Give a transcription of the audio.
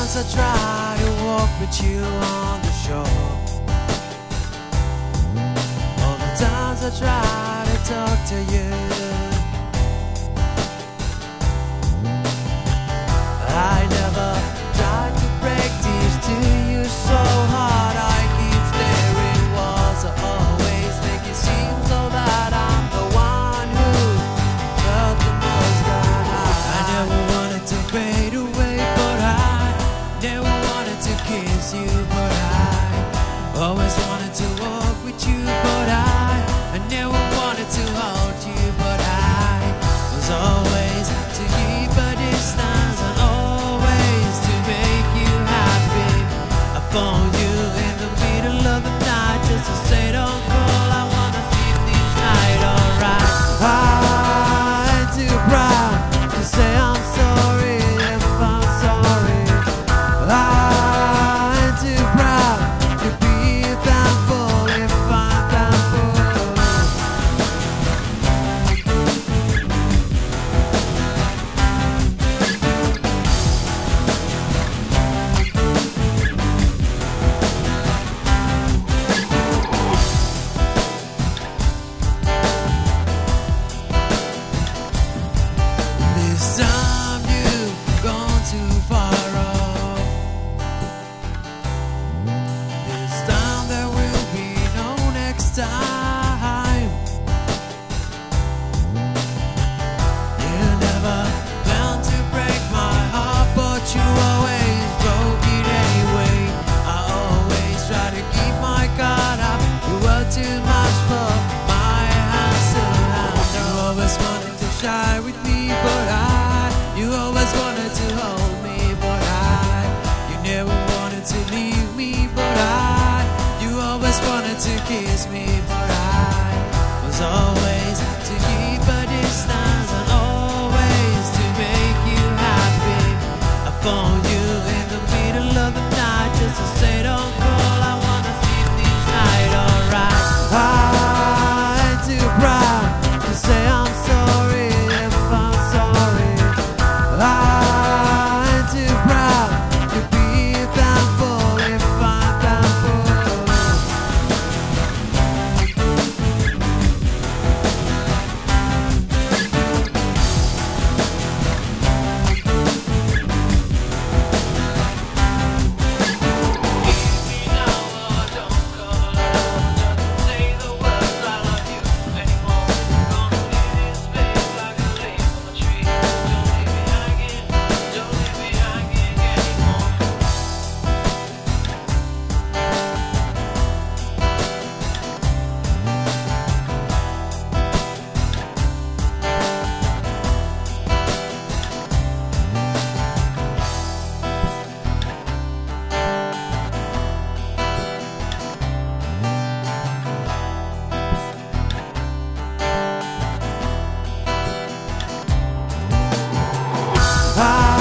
times I try to walk with you on the shore, all the times I try to talk to you, I never tried to break these to you so hard. I keep staring walls, I always make it seem so that I'm the one who felt the most alive. I never wanted to fade away, but I never wanted to kiss you, but I always wanted to walk with you, but I never wanted to hold you, but I was always to keep a distance and always to make you happy. I phoned you in the middle of the night just to say don't call, I wanna sleep this night alright. I'm too proud to say I'm sorry if I'm sorry. I'm too proud to be thankful if I'm thankful. This time you've gone too far off. This time there will be no next time. You never planned to break my heart, but you always broke it anyway. I always try to keep my guard up. You were too much for my hands to handle. You always wanted to shy with me, but you always wanted to hold me, but you never wanted to leave me, but you always wanted to kiss me, but I was always to keep a distance and always to make you happy. I phoned you in the middle of the night just to say don't call, I wanna sleep this night alright. I'm too proud to say I'm sorry if I'm sorry. I'm too proud to be thankful if I'm thankful. Leave me now or don't call, don't say the words I love you anymore. Gonna leave this place like a leaf from a tree. Don't leave me hanging, don't leave me hanging anymore. I